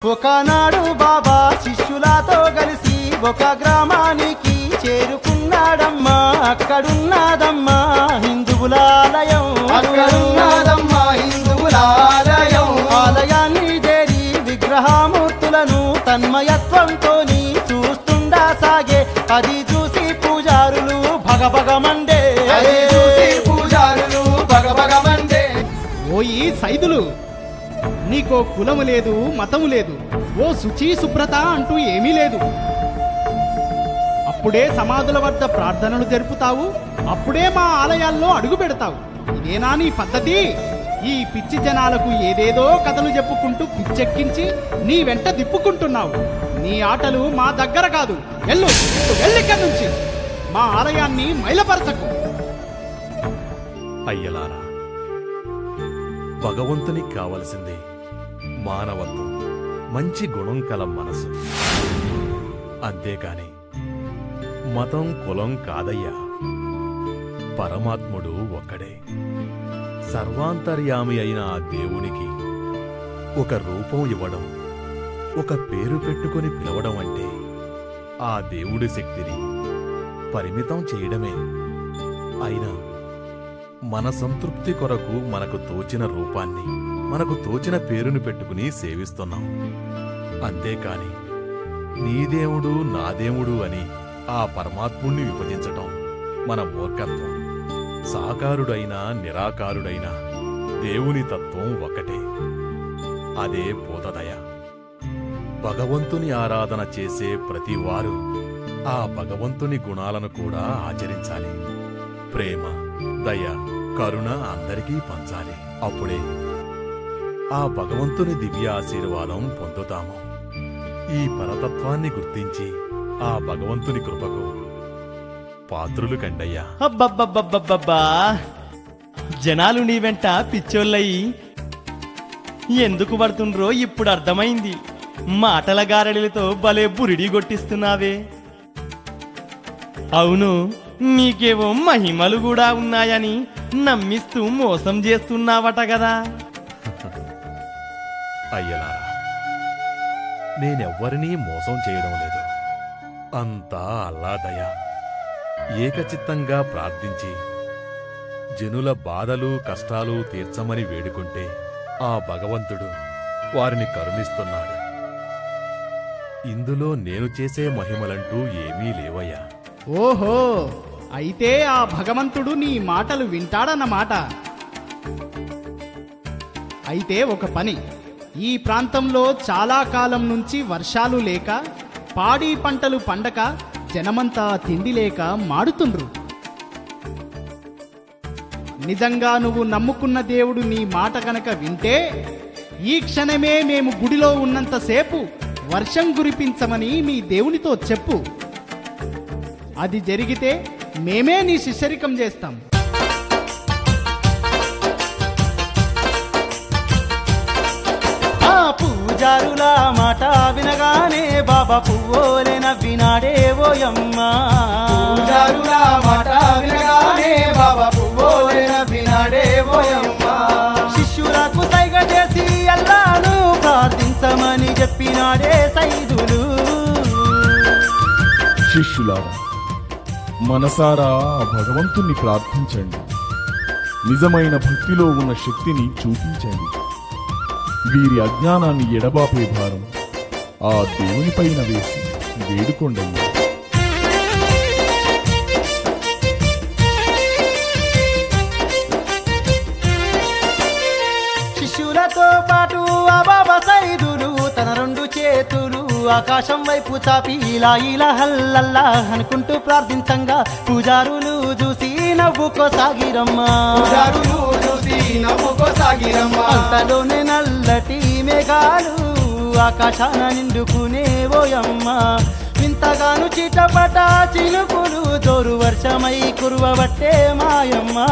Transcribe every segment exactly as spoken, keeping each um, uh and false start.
ఒకనాడు బాబా శిష్యులతో కలిసి ఒక గ్రామానికి చేరుకున్నాడమ్మా. అక్కడున్నదమ్మా హిందువులాలయం, అక్కడున్నదమ్మా హిందువులాలయం. ఆలయాన్ని చేరి విగ్రహమూర్తులను తన్మయత్వంతో చూస్తుండా సాగే. అది చూసి పూజారులు భగభగమండే, అది చూసి పూజారులు భగభగమండే. ఓయి సైదులు, నీకో కులము లేదు, మతము లేదు, ఓ శుచి శుభ్రత అంటూ ఏమీ లేదు. అప్పుడే సమాధుల వద్ద ప్రార్థనలు జరుపుతావు, అప్పుడే మా ఆలయాల్లో అడుగు పెడతావు. ఇదేనా నీ పద్ధతి? ఈ పిచ్చి జనాలకు ఏదేదో కథలు చెప్పుకుంటూ పిచ్చెక్కించి నీ వెంట దిప్పుకుంటున్నావు. నీ ఆటలు మా దగ్గర కాదు. వెళ్ళు, వెళ్ళిక్కడి నుంచి. మా ఆలయాన్ని మైలపరచకు. అయ్యలారా, భగవంతునికి కావలసింది మానవత్వం, మంచి గుణం కల మనసు. అంతేకాని మతం కులం కాదయ్యా. పరమాత్ముడు ఒక్కడే. సర్వాంతర్యామి అయిన ఆ దేవునికి ఒక రూపం ఇవ్వడం, ఒక పేరు పెట్టుకొని పిలవడం అంటే ఆ దేవుడి శక్తిని పరిమితం చేయడమే. అయినా మన సంతృప్తి కొరకు మనకు తోచిన రూపాన్ని, మనకు తోచిన పేరును పెట్టుకుని సేవిస్తున్నాం. అంతేకాని నీ దేవుడు నా దేవుడు అని ఆ పరమాత్ముణ్ణి విభజించటం మన మూర్ఖత్వం. సాకారుడైనా నిరాకారుడైనా దేవుని తత్వం ఒకటే. అదే బోధదయ. భగవంతుని ఆరాధన చేసే ప్రతివారు ఆ భగవంతుని గుణాలను కూడా ఆచరించాలి. ప్రేమ, దయ, కరుణ అందరికీ పంచాలి. అప్పుడే ఆ భగవంతుని దివ్య ఆశీర్వాదం పొందుతాము. ఈ పరతత్వాన్ని గుర్తించి ఆ భగవంతుని కృపకు పాత్రులు కండయ్యా. అబ్బబ్బబ్బబ్బబ్బా, జనాలు నీ వెంట పిచ్చోళ్ళయి ఎందుకు పడుతుండ్రో ఇప్పుడు అర్థమైంది. మాటల గారడిలతో భలే బురిడి కొట్టిస్తున్నావే. అవును, నీకేవో మహిమలు కూడా ఉన్నాయని నమ్మిస్తూ మోసం చేస్తున్నావట కదా. అయ్యలారా, నేనెవ్వరినీ మోసం చేయడం లేదు. అంతా అల్లా దయ. ఏకచిత్తంగా ప్రార్థించి జనుల బాధలు కష్టాలు తీర్చమని వేడుకుంటే ఆ భగవంతుడు వారిని కరుణిస్తున్నాడు. ఇందులో నేను చేసే మహిమలంటూ ఏమీ లేవయ్యా. ఓహో, అయితే ఆ భగవంతుడు నీ మాటలు వింటాడన్నమాట. అయితే ఒక పని, ఈ ప్రాంతంలో చాలా కాలం నుంచి వర్షాలు లేక, పాడి పంటలు పండక జనమంతా తిండి లేక మాడుతుండ్రు. నిజంగా నువ్వు నమ్ముకున్న దేవుడు నీ మాట కనుక వింటే ఈ క్షణమే మేము గుడిలో ఉన్నంతసేపు వర్షం కురిపించమని మీ దేవునితో చెప్పు. అది జరిగితే మేమే నీ శిష్యరికం చేస్తాం. ఆ పూజారుల మాట వినగానే బాబా పువ్వోలే నవ్వినాడే ఓయమ్మా. పూజారుల మాట వినగానే బాబా పువ్వోలే నవ్వినాడే ఓయమ్మా. శిష్యులకు సైగ చేసి అల్లాను ప్రార్థించమని చెప్పినాడే సైదులు. శిష్యులారా, మనసారా ఆ భగవంతుణ్ణి ప్రార్థించండి. నిజమైన భక్తిలో ఉన్న శక్తిని చూపించండి. వీరి అజ్ఞానాన్ని ఎడబాపే భారం ఆ దేవునిపైన వేసి వేడుకోండయ్యా. శిష్యులతో పాటు ఆ బాబా సైదులు తన రెండు చేతులు ఆకాశం వైపు చాపి ఇలా ఇలా హల్లల్లా అనుకుంటూ ప్రార్థించంగా పూజారులు చూసి నవ్వుకోసాగిరమ్మా. పూజారులు చూసి నవ్వుకోసాగిరమ్మా. అంతలోనే నల్లటి మేఘాలు ఆకాశాన నిండుకునే ఓయమ్మా. వింతగాను చిటపట చినుకులు జోరు వర్షమై కురువబట్టే మాయమ్మా.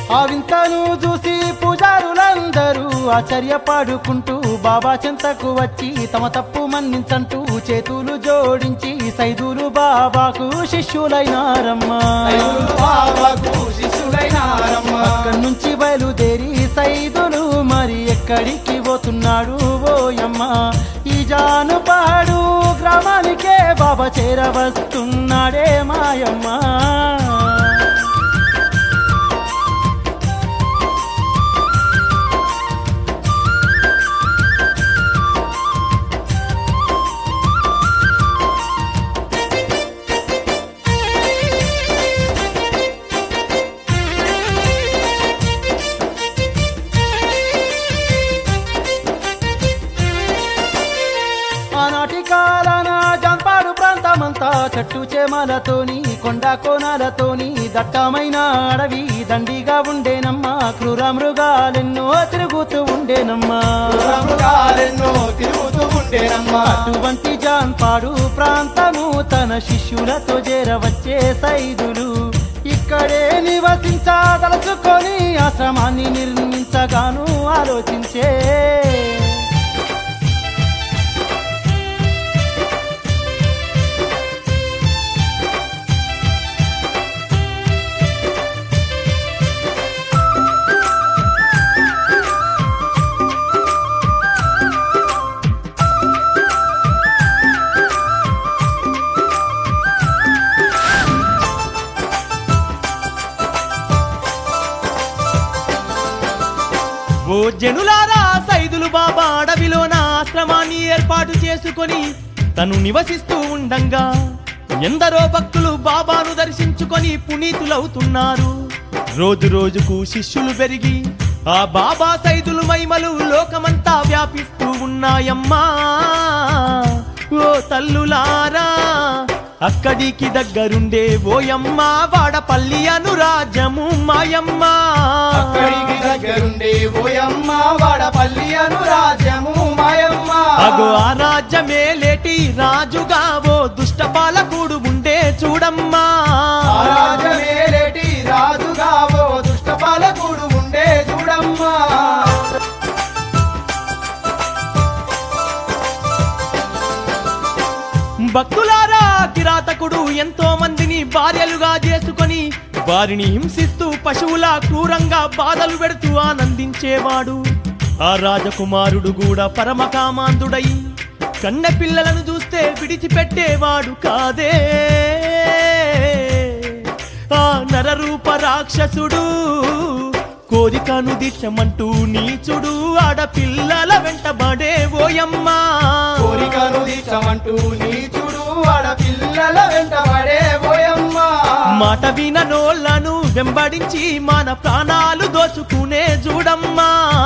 ఆ వింతను చూసి పూజారులందరూ ఆశ్చర్యపడుకుంటూ బాబా చెంతకు వచ్చి తమ తప్పు మన్నించంటూ చేతులు జోడించి సైదులు బాబాకు శిష్యులైనారమ్మా. సైదులు బాబాకు శిష్యులైనారమ్మా. అక్కడి నుంచి బయలుదేరి సైదులు మరి ఎక్కడికి పోతున్నాడు ఓయమ్మా. ఈ జానుపాడు గ్రామానికే బాబా చేరవస్తున్నాడే మాయమ్మా. ఆనాటి కాలాన జాన్పాడు ప్రాంతమంతా చెట్టు చేమలతోని కొండ కోనాలతోని దట్టమైన అడవి దండిగా ఉండేనమ్మా. క్రూర మృగాలెన్నో తిరుగుతూ ఉండేనమ్మా. మృగాలెన్నో తిరుగుతూ ఉండేనమ్మా. అటువంటి జాన్పాడు ప్రాంతము తన శిష్యులతో చేరవచ్చే సైదులు ఇక్కడే నివసించదలుచుకొని ఆశ్రమాన్ని నిర్మించగాను ఆలోచించే. ఓ జనులారా, సైదులు బాబా అడవిలోన ఆశ్రమాన్ని ఏర్పాటు చేసుకొని తను నివసిస్తూ ఉండంగా ఎందరో భక్తులు బాబాను దర్శించుకొని పునీతులవుతున్నారు. రోజు రోజుకు శిష్యులు పెరిగి ఆ బాబా సైదులు మహిమలు లోకమంతా వ్యాపిస్తూ ఉన్నాయమ్మా. ఓ తల్లులారా, అక్కడికి దగ్గరుండే ఓయమ్మ వాడపల్లి అనురాజ్యము మాయమ్మ. అక్కడికి దగ్గరుండే ఓయమ్మ వాడపల్లి అనురాజ్యము మాయమ్మ. అగో ఆ రాజ్యమే లేటి రాజుగా ఓ దుష్ట పాలకుడు ఉండే చూడమ్మా. ఆ రాజ్యమే లేటి రాజుగా ఓ దుష్ట పాలకుడు ఉండే చూడమ్మా. భక్తులారా, కిరాతకుడు ఎంతో మందిని భార్యలుగా చేసుకొని వారిని హింసిస్తూ పశువుల క్రూరంగా బాధలు పెడుతూ ఆనందించేవాడు. ఆ రాజకుమారుడు కూడా పరమకామాంధుడై కన్నె పిల్లలను చూస్తే విడిచిపెట్టేవాడు కాదే. ఆ నరరూప రాక్షసుడు కోరికను దిచ్చమంటూ నీచుడు ఆడపిల్లల వెంటబడే ఓయమ్మా. కోరికను దిచ్చమంటూ నీచుడు ఆడపిల్లల వెంటబడే ఓయమ్మ. మాట విననోళ్లను వెంబడించి మన ప్రాణాలు దోచుకునే చూడమ్మా.